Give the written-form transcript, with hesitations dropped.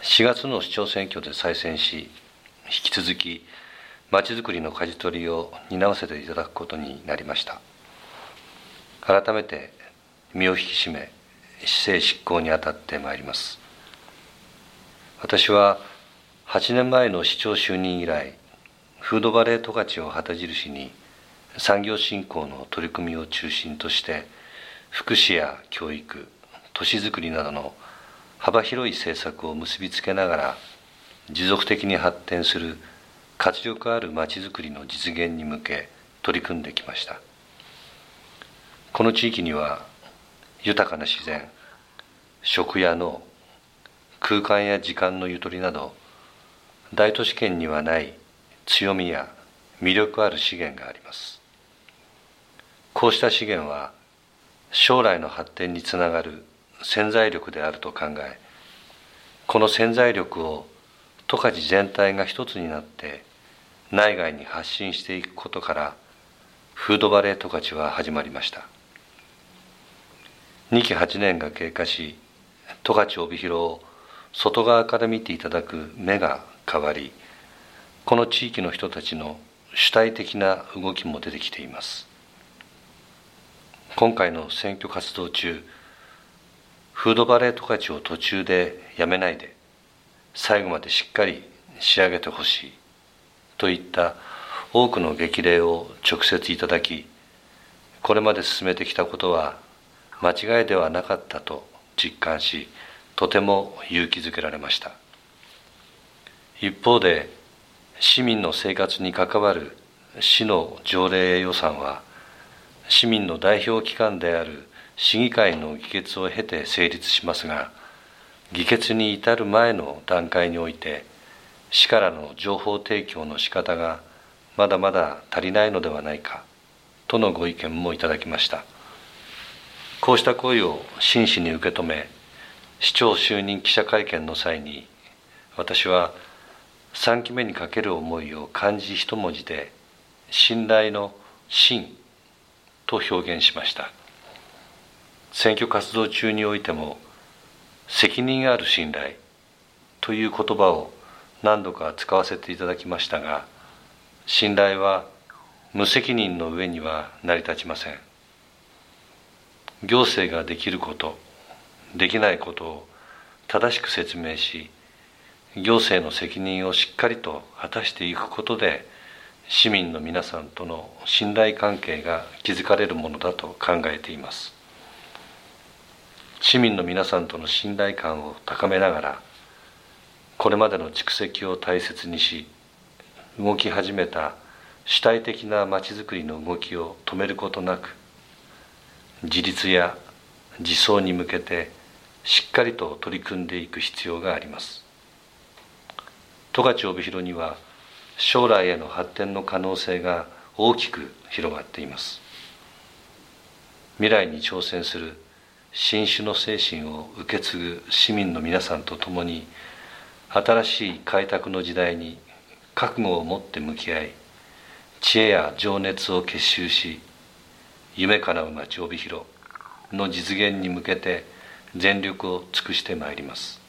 4月の市長選挙で再選し、引き続きまちづくりの舵取りを担わせていただくことになりました。改めて身を引き締め、市政執行に当たってまいります。私は8年前の市長就任以来、フードバレー十勝を旗印に、産業振興の取り組みを中心として、福祉や教育、都市づくりなどの幅広い政策を結びつけながら、持続的に発展する活力あるまちづくりの実現に向け取り組んできました。この地域には、豊かな自然、食や農、空間や時間のゆとりなど、大都市圏にはない強みや魅力ある資源があります。こうした資源は、将来の発展につながる潜在力であると考え、この潜在力を十勝全体が一つになって内外に発信していくことから、フードバレー十勝は始まりました。2期8年が経過し、十勝帯広を外側から見ていただく目が変わり、この地域の人たちの主体的な動きも出てきています。今回の選挙活動中、フードバレー十勝を途中でやめないで、最後までしっかり仕上げてほしいといった多くの激励を直接いただき、これまで進めてきたことは間違いではなかったと実感し、とても勇気づけられました。一方で、市民の生活に関わる市の条例予算は、市民の代表機関である市議会の議決を経て成立しますが、議決に至る前の段階において、市からの情報提供の仕方がまだまだ足りないのではないかとのご意見もいただきました。こうした声を真摯に受け止め、市長就任記者会見の際に、私は3期目にかける思いを漢字一文字で、信頼の信と表現しました。選挙活動中においても、責任ある信頼という言葉を何度か使わせていただきましたが、信頼は無責任の上には成り立ちません。行政ができること、できないことを正しく説明し、行政の責任をしっかりと果たしていくことで、市民の皆さんとの信頼関係が築かれるものだと考えています。市民の皆さんとの信頼感を高めながら、これまでの蓄積を大切にし、動き始めた主体的なまちづくりの動きを止めることなく、自立や自走に向けてしっかりと取り組んでいく必要があります。十勝帯広には将来への発展の可能性が大きく広がっています。未来に挑戦する新種の精神を受け継ぐ市民の皆さんと共に、新しい開拓の時代に覚悟を持って向き合い、知恵や情熱を結集し、夢かなうまち帯広の実現に向けて全力を尽くしてまいります。